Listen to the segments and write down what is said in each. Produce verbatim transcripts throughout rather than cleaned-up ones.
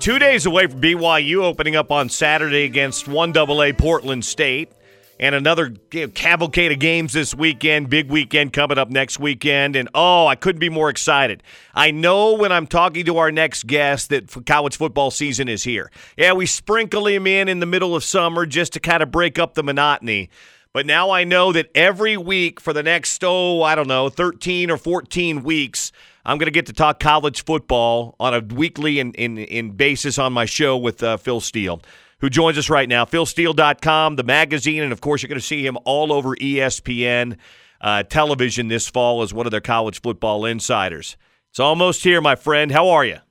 Two days away from B Y U opening up on Saturday against one double A Portland State. And another you know, cavalcade of games this weekend, big weekend coming up next weekend. And, oh, I couldn't be more excited. I know when I'm talking to our next guest that college football season is here. Yeah, we sprinkle him in in the middle of summer just to kind of break up the monotony. But now I know that every week for the next, oh, I don't know, thirteen or fourteen weeks, I'm going to get to talk college football on a weekly in, in, in basis on my show with uh, Phil Steele, who joins us right now. Phil Steele dot com, the magazine, and, of course, you're going to see him all over E S P N uh, television this fall as one of their college football insiders. It's almost here, my friend. How are you?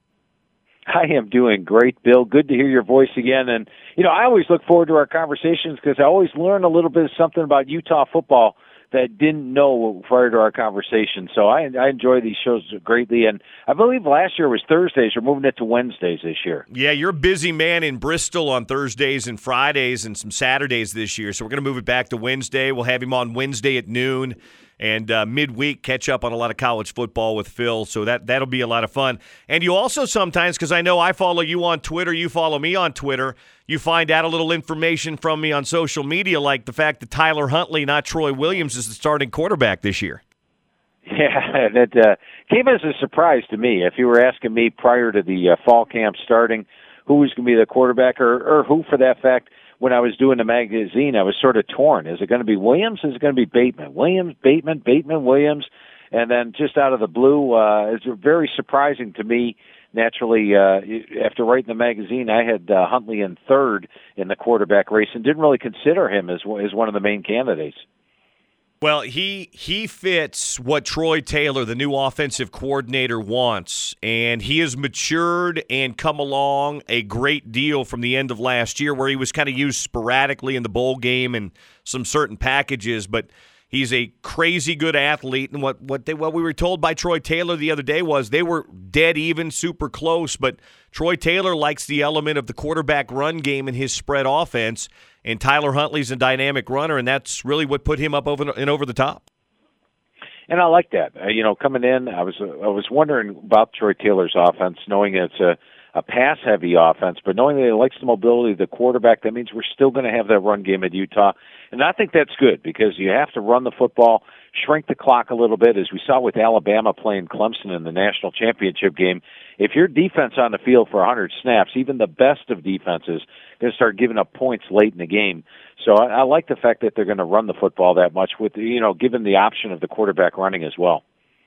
I am doing great, Bill. Good to hear your voice again. And, you know, I always look forward to our conversations because I always learn a little bit of something about Utah football that I didn't know prior to our conversation. So I, I enjoy these shows greatly. And I believe last year was Thursdays. We're moving it to Wednesdays this year. Yeah, you're a busy man in Bristol on Thursdays and Fridays and some Saturdays this year. So we're going to move it back to Wednesday. We'll have him on Wednesday at noon. And uh, midweek, catch up on a lot of college football with Phil. So that, that'll be a lot of fun. And you also sometimes, because I know I follow you on Twitter, you follow me on Twitter, you find out a little information from me on social media, like the fact that Tyler Huntley, not Troy Williams, is the starting quarterback this year. Yeah, that uh, came as a surprise to me. If you were asking me prior to the uh, fall camp starting who was going to be the quarterback, or, or who, for that fact, when I was doing the magazine, I was sort of torn. Is it going to be Williams? Is it going to be Bateman? Williams, Bateman, Bateman, Williams. And then just out of the blue, uh, it's very surprising to me. Naturally, uh, after writing the magazine, I had uh, Huntley in third in the quarterback race and didn't really consider him as, as one of the main candidates. Well, he he fits what Troy Taylor, the new offensive coordinator, wants, and he has matured and come along a great deal from the end of last year, where he was kind of used sporadically in the bowl game and some certain packages, but he's a crazy good athlete. And what what they what we were told by Troy Taylor the other day was they were dead even, super close, but Troy Taylor likes the element of the quarterback run game in his spread offense. And Tyler Huntley's a dynamic runner, and that's really what put him up over and over the top. And I like that. Uh, you know, coming in, I was uh, I was wondering about Troy Taylor's offense, knowing it's a, a pass-heavy offense, but knowing that he likes the mobility of the quarterback, that means we're still going to have that run game at Utah. And I think that's good because you have to run the football, shrink the clock a little bit, as we saw with Alabama playing Clemson in the national championship game. If your defense on the field for one hundred snaps, even the best of defenses, going to start giving up points late in the game. So I, I like the fact that they're going to run the football that much, with you know, given the option of the quarterback running as well.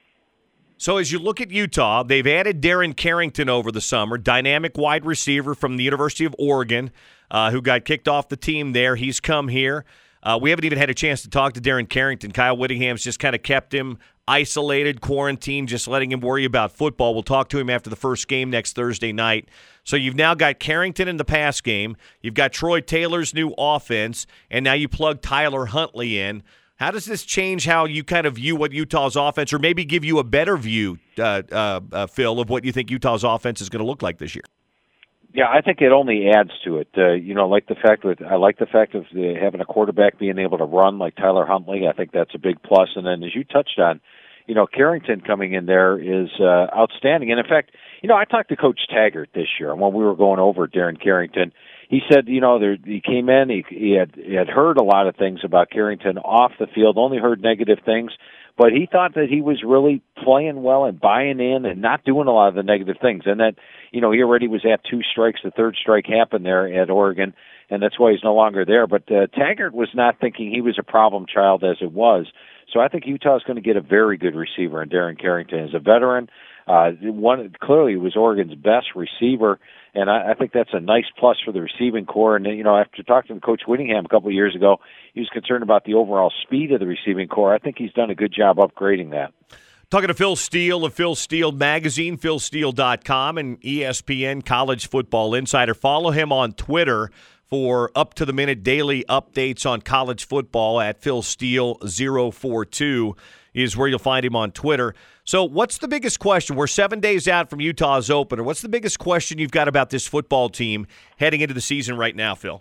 So as you look at Utah, they've added Darren Carrington over the summer, dynamic wide receiver from the University of Oregon, uh, who got kicked off the team there. He's come here. Uh, we haven't even had a chance to talk to Darren Carrington. Kyle Whittingham's just kind of kept him isolated, quarantined, just letting him worry about football. We'll talk to him after the first game next Thursday night. So you've now got Carrington in the pass game. You've got Troy Taylor's new offense, and now you plug Tyler Huntley in. How does this change how you kind of view what Utah's offense, or maybe give you a better view, uh, uh, uh, Phil, of what you think Utah's offense is going to look like this year? Yeah, I think it only adds to it. Uh, you know, like the fact that I like the fact of the, having a quarterback being able to run like Tyler Huntley. I think that's a big plus. And then, as you touched on, you know, Carrington coming in there is uh, outstanding. And in fact, you know, I talked to Coach Taggart this year, and when we were going over Darren Carrington, he said, you know, there, he came in, he, he had he had heard a lot of things about Carrington off the field, only heard negative things. But he thought that he was really playing well and buying in and not doing a lot of the negative things. And that, you know, he already was at two strikes. The third strike happened there at Oregon, and that's why he's no longer there. But uh, Taggart was not thinking he was a problem child as it was. So I think Utah is going to get a very good receiver in Darren Carrington. As a veteran, uh, one clearly was Oregon's best receiver, and I, I think that's a nice plus for the receiving core. And, you know, after talking to Coach Whittingham a couple of years ago, he was concerned about the overall speed of the receiving core. I think he's done a good job upgrading that. Talking to Phil Steele of Phil Steele Magazine, Phil Steele dot com, and E S P N College Football Insider. Follow him on Twitter for up-to-the-minute daily updates on college football at Phil Steele zero four two is where you'll find him on Twitter. So what's the biggest question? We're seven days out from Utah's opener. What's the biggest question you've got about this football team heading into the season right now, Phil?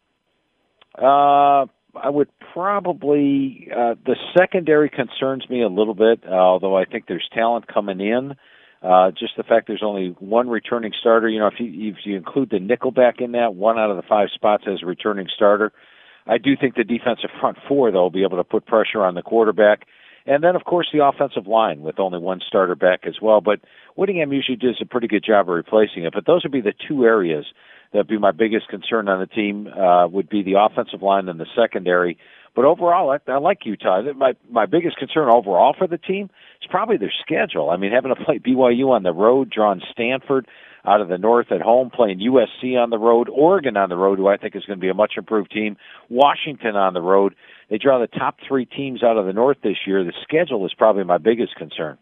Uh, I would probably uh, – the secondary concerns me a little bit, uh, although I think there's talent coming in. Uh, just the fact there's only one returning starter. You know, if you, if you include the nickelback in that, one out of the five spots as a returning starter. I do think the defensive front four, though, will be able to put pressure on the quarterback. And then, of course, the offensive line with only one starter back as well. But Whittingham usually does a pretty good job of replacing it. But those would be the two areas that would be my biggest concern on the team, uh, would be the offensive line and the secondary. But overall, I, I like Utah. My my biggest concern overall for the team is probably their schedule. I mean, having to play B Y U on the road, drawing Stanford out of the north at home, playing U S C on the road, Oregon on the road, who I think is going to be a much improved team, Washington on the road. They draw the top three teams out of the north this year. The schedule is probably my biggest concern.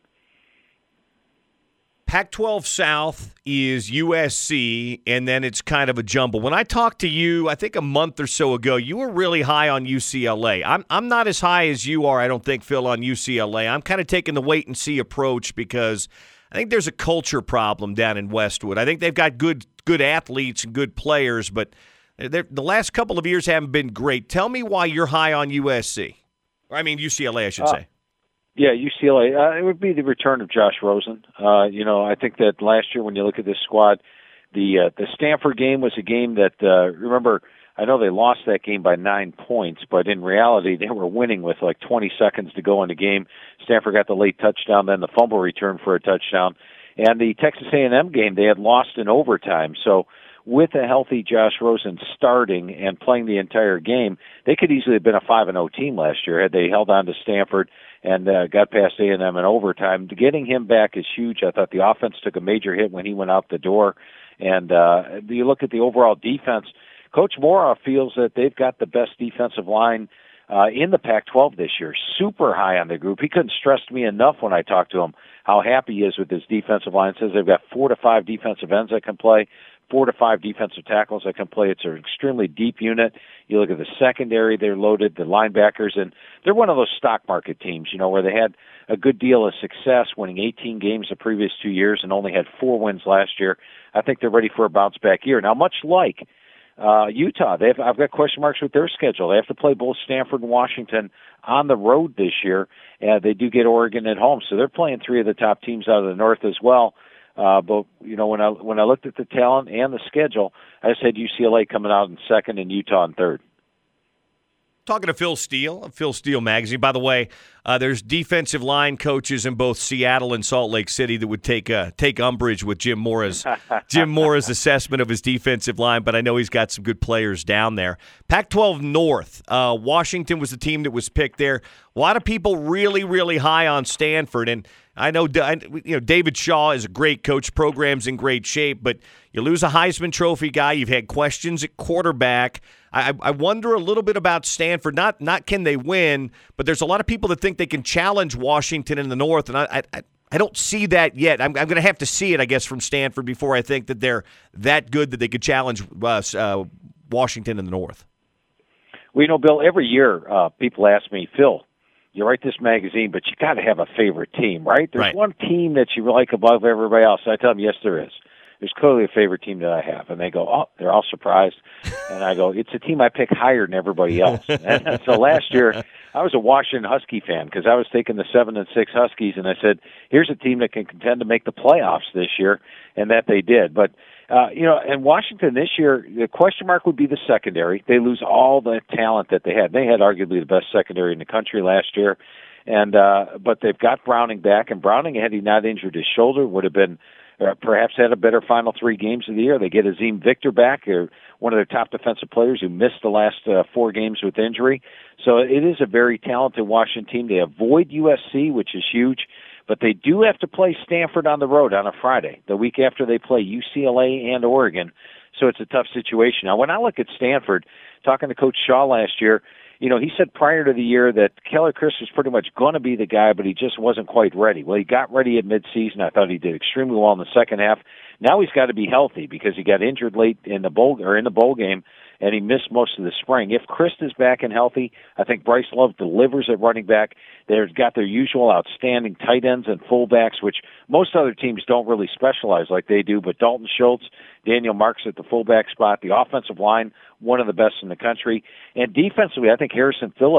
Pac twelve South is U S C, and then it's kind of a jumble. When I talked to you, I think a month or so ago, you were really high on U C L A. I'm I'm not as high as you are, I don't think, Phil, on U C L A. I'm kind of taking the wait-and-see approach because I think there's a culture problem down in Westwood. I think they've got good good athletes and good players, but the last couple of years haven't been great. Tell me why you're high on U S C. Or, I mean, U C L A, I should uh, say. Yeah, U C L A. Uh, it would be the return of Josh Rosen. Uh, you know, I think that last year when you look at this squad, the uh, the Stanford game was a game that, uh, remember, I know they lost that game by nine points, but in reality they were winning with like twenty seconds to go in the game. Stanford got the late touchdown, then the fumble return for a touchdown. And the Texas A and M game, they had lost in overtime. So with a healthy Josh Rosen starting and playing the entire game, they could easily have been a five and oh team last year had they held on to Stanford and uh, got past A and M in overtime. Getting him back is huge. I thought the offense took a major hit when he went out the door. And uh, you look at the overall defense, Coach Mora feels that they've got the best defensive line uh, in the Pac twelve this year. Super high on the group. He couldn't stress me enough when I talked to him how happy he is with his defensive line. Says they've got four to five defensive ends that can play, four to five defensive tackles that can play. It's an extremely deep unit. You look at the secondary, they're loaded, the linebackers, and they're one of those stock market teams, you know, where they had a good deal of success winning eighteen games the previous two years and only had four wins last year. I think they're ready for a bounce-back year. Now, much like uh, Utah, they have, I've got question marks with their schedule. They have to play both Stanford and Washington on the road this year, and they do get Oregon at home. So they're playing three of the top teams out of the north as well. Uh, but, you know, when I when I looked at the talent and the schedule, I said U C L A coming out in second and Utah in third. Talking to Phil Steele of Phil Steele Magazine. By the way, uh, there's defensive line coaches in both Seattle and Salt Lake City that would take uh, take umbrage with Jim Mora's Jim Mora's assessment of his defensive line, but I know he's got some good players down there. Pac twelve North, uh, Washington was the team that was picked there. A lot of people really, really high on Stanford, and I know you know David Shaw is a great coach, program's in great shape, but you lose a Heisman Trophy guy. You've had questions at quarterback. I, I wonder a little bit about Stanford. Not not can they win, but there's a lot of people that think they can challenge Washington in the North, and I I, I don't see that yet. I'm, I'm going to have to see it, I guess, from Stanford before I think that they're that good that they could challenge uh, uh, Washington in the North. Well, you know, Bill, every year uh, people ask me, Phil, you write this magazine, but you got to have a favorite team, right? There's right. one team that you like above everybody else. I tell them, yes, there is. There's clearly a favorite team that I have. And they go, oh, they're all surprised. And I go, it's a team I pick higher than everybody else. And so last year, I was a Washington Husky fan because I was taking the seven and six Huskies, and I said, here's a team that can contend to make the playoffs this year, and that they did. But, uh, you know, and Washington this year, the question mark would be the secondary. They lose all the talent that they had. They had arguably the best secondary in the country last year. And uh, but they've got Browning back, and Browning, had he not injured his shoulder, would have been uh, perhaps had a better final three games of the year. They get Azim Victor back, or one of their top defensive players who missed the last uh, four games with injury. So it is a very talented Washington team. They avoid U S C, which is huge, but they do have to play Stanford on the road on a Friday, the week after they play U C L A and Oregon. So it's a tough situation. Now, when I look at Stanford, talking to Coach Shaw last year, you know, he said prior to the year that Keller Chris was pretty much going to be the guy, but he just wasn't quite ready. Well, he got ready at midseason. I thought he did extremely well in the second half. Now he's got to be healthy because he got injured late in the bowl or in the bowl game, and he missed most of the spring. If Chris is back and healthy, I think Bryce Love delivers at running back. They've got their usual outstanding tight ends and fullbacks, which most other teams don't really specialize like they do, but Dalton Schultz, Daniel Marks at the fullback spot, the offensive line, one of the best in the country. And defensively, I think Harrison Phillips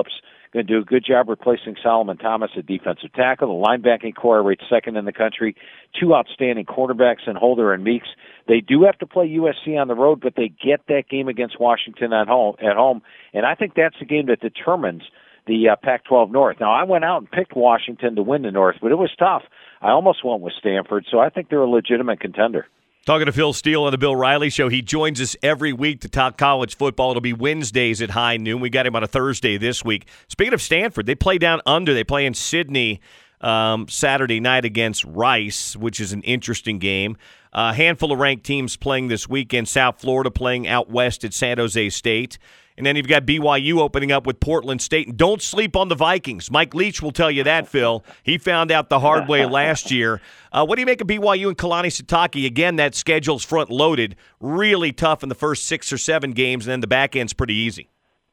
Going to do a good job replacing Solomon Thomas at defensive tackle. The linebacking core rates second in the country. Two outstanding quarterbacks in Holder and Meeks. They do have to play U S C on the road, but they get that game against Washington at home. At home, and I think that's the game that determines the uh, Pac twelve North. Now, I went out and picked Washington to win the North, but it was tough. I almost went with Stanford, so I think they're a legitimate contender. Talking to Phil Steele on the Bill Riley Show. He joins us every week to talk college football. It'll be Wednesdays at high noon. We got him on a Thursday this week. Speaking of Stanford, they play down under. They play in Sydney um, Saturday night against Rice, which is an interesting game. A handful of ranked teams playing this weekend. South Florida playing out west at San Jose State. And then you've got B Y U opening up with Portland State. And don't sleep on the Vikings. Mike Leach will tell you that, Phil. He found out the hard way last year. Uh, what do you make of B Y U and Kalani Sitake? Again, that schedule's front-loaded. Really tough in the first six or seven games, and then the back end's pretty easy.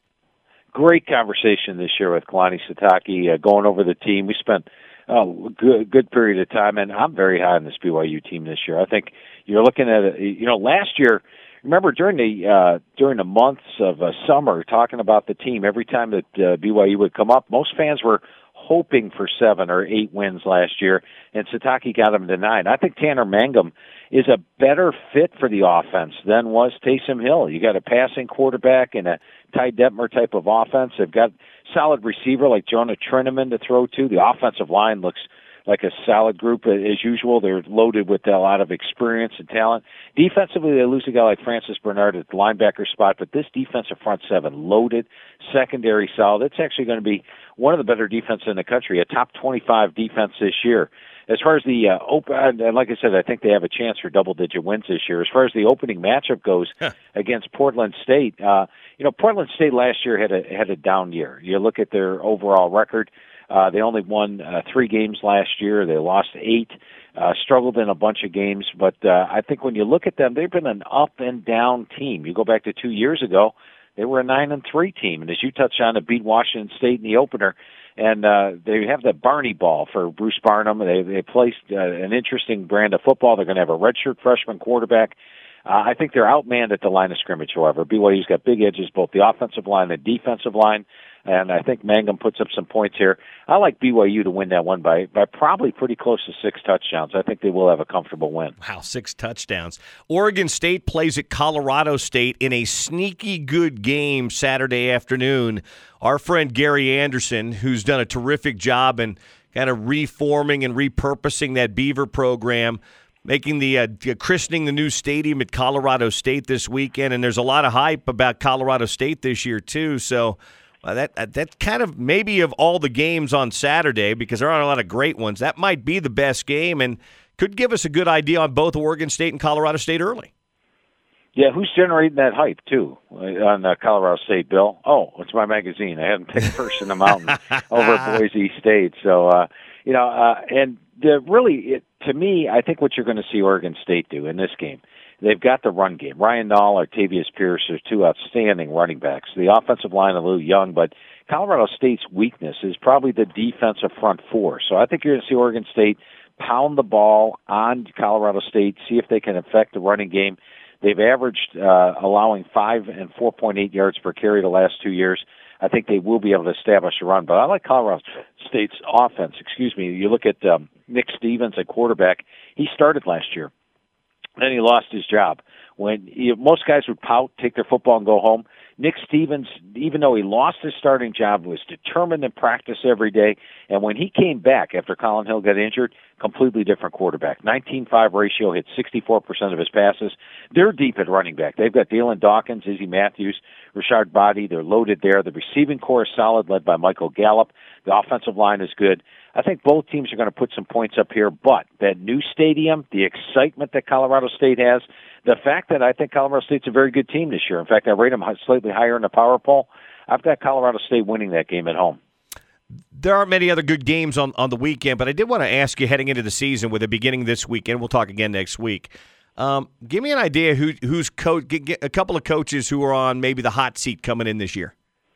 Great conversation this year with Kalani Sitake, uh, going over the team. We spent a uh, good, good period of time, and I'm very high on this B Y U team this year. I think you're looking at, you know, last year, remember during the uh, during the months of uh, summer, talking about the team, every time that uh, B Y U would come up, most fans were hoping for seven or eight wins last year, and Sitake got them to nine. I think Tanner Mangum is a better fit for the offense than was Taysom Hill. You got a passing quarterback and a Ty Detmer type of offense. They've got solid receiver like Jonah Trineman to throw to. The offensive line looks like a solid group as usual. They're loaded with a lot of experience and talent. Defensively, they lose a guy like Francis Bernard at the linebacker spot, but this defensive front seven, loaded, secondary solid. It's actually going to be one of the better defenses in the country, a top twenty-five defense this year. As far as the uh, open, and like I said, I think they have a chance for double-digit wins this year. As far as the opening matchup goes huh. against Portland State, uh, you know, Portland State last year had a had a down year. You look at their overall record. Uh, they only won uh, three games last year. They lost eight, uh, struggled in a bunch of games. But uh, I think when you look at them, they've been an up and down team. You go back to two years ago, they were a nine and three team, and as you touched on, it beat Washington State in the opener. And uh, they have the Barney ball for Bruce Barnum. They they placed uh, an interesting brand of football. They're going to have a redshirt freshman quarterback. Uh, I think they're outmanned at the line of scrimmage, however. B Y U's got big edges, both the offensive line and defensive line, and I think Mangum puts up some points here. I like B Y U to win that one by, by probably pretty close to six touchdowns. I think they will have a comfortable win. Wow, six touchdowns. Oregon State plays at Colorado State in a sneaky good game Saturday afternoon. Our friend Gary Anderson, who's done a terrific job in kind of reforming and repurposing that Beaver program, making the uh, christening the new stadium at Colorado State this weekend, and there's a lot of hype about Colorado State this year too. So uh, that that kind of maybe of all the games on Saturday, because there aren't a lot of great ones, that might be the best game and could give us a good idea on both Oregon State and Colorado State early. Yeah, who's generating that hype, too, on uh, Colorado State, Bill? Oh, it's my magazine. I haven't picked First in the Mountain over Boise State. So, uh, you know, uh, and the, really, it, to me, I think what you're going to see Oregon State do in this game, they've got the run game. Ryan Nall, Octavius Pierce are two outstanding running backs. The offensive line a little young, but Colorado State's weakness is probably the defensive front four. So I think you're going to see Oregon State pound the ball on Colorado State, see if they can affect the running game. They've averaged uh, allowing five and four point eight yards per carry the last two years. I think they will be able to establish a run. But I like Colorado State's offense. Excuse me. You look at um, Nick Stevens at quarterback. He started last year. Then he lost his job. When you, most guys would pout, take their football and go home. Nick Stevens, even though he lost his starting job, was determined to practice every day. And when he came back after Colin Hill got injured, completely different quarterback. nineteen five ratio, hit sixty-four percent of his passes. They're deep at running back. They've got Dalen Dawkins, Izzy Matthews, Rashard Body. They're loaded there. The receiving core is solid, led by Michael Gallup. The offensive line is good. I think both teams are going to put some points up here, but that new stadium, the excitement that Colorado State has, the fact that I think Colorado State's a very good team this year. In fact, I rate them slightly higher in the power poll. I've got Colorado State winning that game at home. There aren't many other good games on, on the weekend, but I did want to ask you heading into the season with a beginning this weekend. We'll talk again next week. Um, give me an idea who who's coach, get, get a couple of coaches who are on maybe the hot seat coming in this year.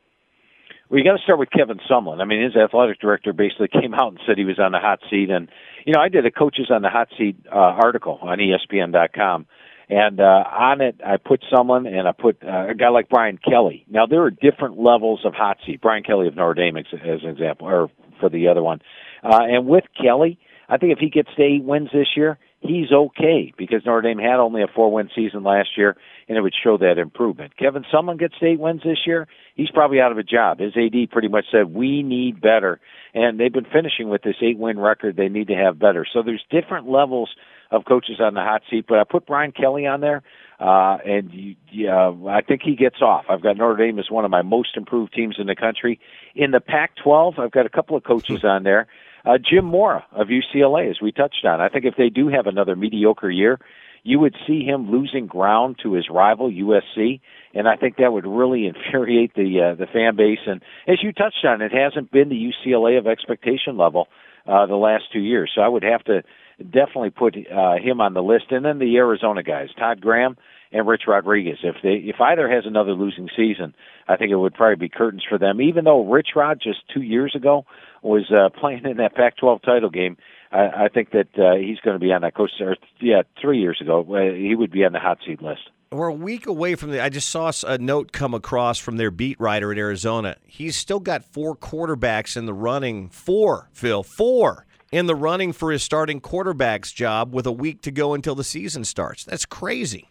Well, you got to start with Kevin Sumlin. I mean, his athletic director basically came out and said he was on the hot seat. And, you know, I did a Coaches on the Hot Seat uh, article on E S P N dot com. And uh, on it, I put someone, and I put uh, a guy like Brian Kelly. Now, there are different levels of hot seat. Brian Kelly of Notre Dame, as an example, or for the other one. Uh, and with Kelly, I think if he gets to eight wins this year, he's okay, because Notre Dame had only a four-win season last year, and it would show that improvement. Kevin Sumlin gets to eight wins this year, he's probably out of a job. His A D pretty much said, we need better. And they've been finishing with this eight-win record. They need to have better. So there's different levels of coaches on the hot seat, but I put Brian Kelly on there, uh, and you, yeah, I think he gets off. I've got Notre Dame as one of my most improved teams in the country. In the Pac twelve, I've got a couple of coaches on there. Uh, Jim Mora of U C L A, as we touched on. I think if they do have another mediocre year, you would see him losing ground to his rival, U S C, and I think that would really infuriate the uh, the fan base. And as you touched on, it hasn't been the U C L A of expectation level uh, the last two years. So I would have to definitely put uh, him on the list. And then the Arizona guys, Todd Graham and Rich Rodriguez. If they, if either has another losing season, I think it would probably be curtains for them. Even though Rich Rod just two years ago was uh, playing in that Pac twelve title game, I, I think that uh, he's going to be on that coach. Or, yeah, three years ago, uh, he would be on the hot seat list. We're a week away from the. I just saw a note come across from their beat writer in Arizona. He's still got four quarterbacks in the running. Four, Phil, four in the running for his starting quarterback's job with a week to go until the season starts. That's crazy.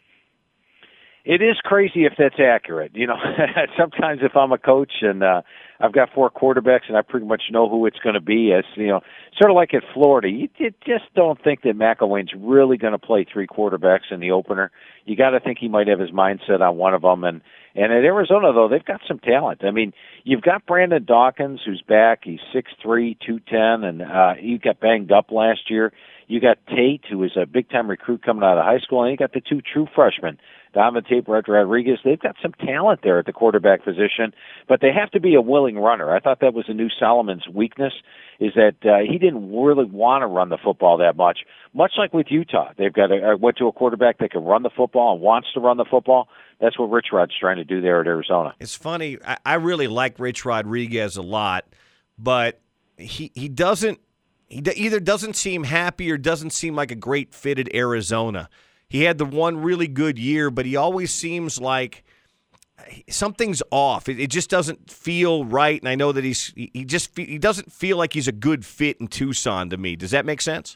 It is crazy if that's accurate. You know, sometimes if I'm a coach and uh, I've got four quarterbacks and I pretty much know who it's going to be, as you know, sort of like at Florida, you, you just don't think that McElwain's really going to play three quarterbacks in the opener. You got to think he might have his mindset on one of them. And and at Arizona, though, they've got some talent. I mean, you've got Brandon Dawkins, who's back. He's six three, two ten, and uh, he got banged up last year. You got Tate, who is a big-time recruit coming out of high school, and you got the two true freshmen, Davante Rodriguez. They've got some talent there at the quarterback position, but they have to be a willing runner. I thought that was a new Solomon's weakness, is that uh, he didn't really want to run the football that much. Much like with Utah, they've got a, went to a quarterback that can run the football and wants to run the football. That's what Rich Rod's trying to do there at Arizona. It's funny. I, I really like Rich Rodriguez a lot, but he he doesn't. He either doesn't seem happy or doesn't seem like a great fit at Arizona. He had the one really good year, but he always seems like something's off. It, it just doesn't feel right, and I know that he's he just he doesn't feel like he's a good fit in Tucson to me. Does that make sense?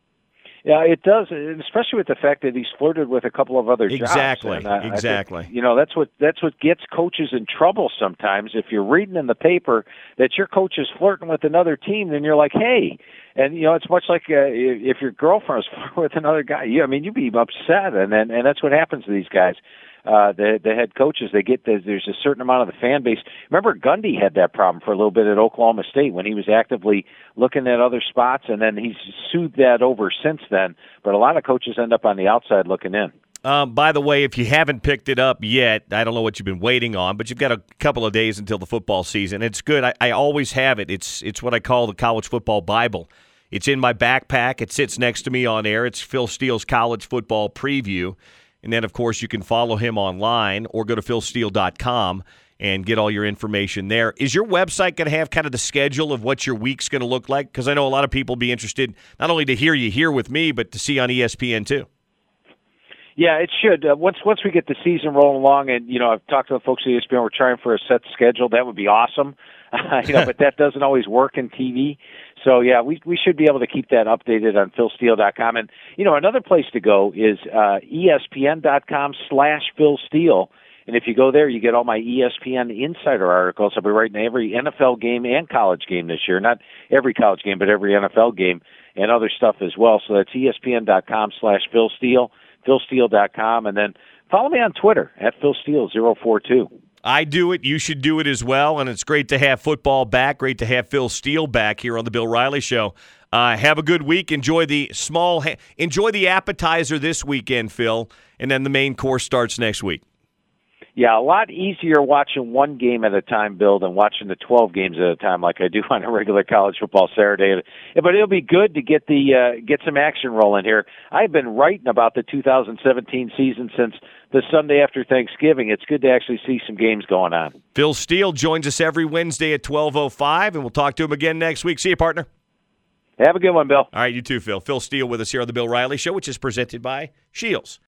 Yeah, it does, especially with the fact that he's flirted with a couple of other jobs. Exactly, I, exactly. I think, you know, that's what that's what gets coaches in trouble sometimes. If you're reading in the paper that your coach is flirting with another team, then you're like, hey. And, you know, it's much like uh, if your girlfriend is flirting with another guy. You, I mean, you'd be upset, and, and, and that's what happens to these guys. Uh, the the head coaches, they get the, there's a certain amount of the fan base. Remember, Gundy had that problem for a little bit at Oklahoma State when he was actively looking at other spots, and then he's soothed that over since then. But a lot of coaches end up on the outside looking in. Um, by the way, if you haven't picked it up yet, I don't know what you've been waiting on, but you've got a couple of days until the football season. It's good. I, I always have it. It's it's what I call the College Football Bible. It's in my backpack. It sits next to me on air. It's Phil Steele's College Football Preview. And then, of course, you can follow him online or go to phil steele dot com and get all your information there. Is your website going to have kind of the schedule of what your week's going to look like? Because I know a lot of people will be interested not only to hear you here with me, but to see on E S P N too. Yeah, it should. Uh, once once we get the season rolling along, and you know, I've talked to the folks at E S P N. We're trying for a set schedule. That would be awesome. Uh, you know, but that doesn't always work in T V. So yeah, we we should be able to keep that updated on phil steele dot com. And you know, another place to go is uh, E S P N dot com slash Phil Steele. And if you go there, you get all my E S P N Insider articles. I'll be writing every N F L game and college game this year. Not every college game, but every N F L game and other stuff as well. So that's E S P N dot com slash Phil Steele, phil steele dot com, and then follow me on Twitter at Phil Steele zero four two. I do it. You should do it as well. And it's great to have football back. Great to have Phil Steele back here on the Bill Riley Show. Uh, have a good week. Enjoy the small, ha- enjoy the appetizer this weekend, Phil, and then the main course starts next week. Yeah, a lot easier watching one game at a time, Bill, than watching the twelve games at a time like I do on a regular college football Saturday. But it'll be good to get the uh, get some action rolling here. I've been writing about the two thousand seventeen season since the Sunday after Thanksgiving. It's good to actually see some games going on. Phil Steele joins us every Wednesday at twelve oh five, and we'll talk to him again next week. See you, partner. Have a good one, Bill. All right, you too, Phil. Phil Steele with us here on the Bill Riley Show, which is presented by Shields.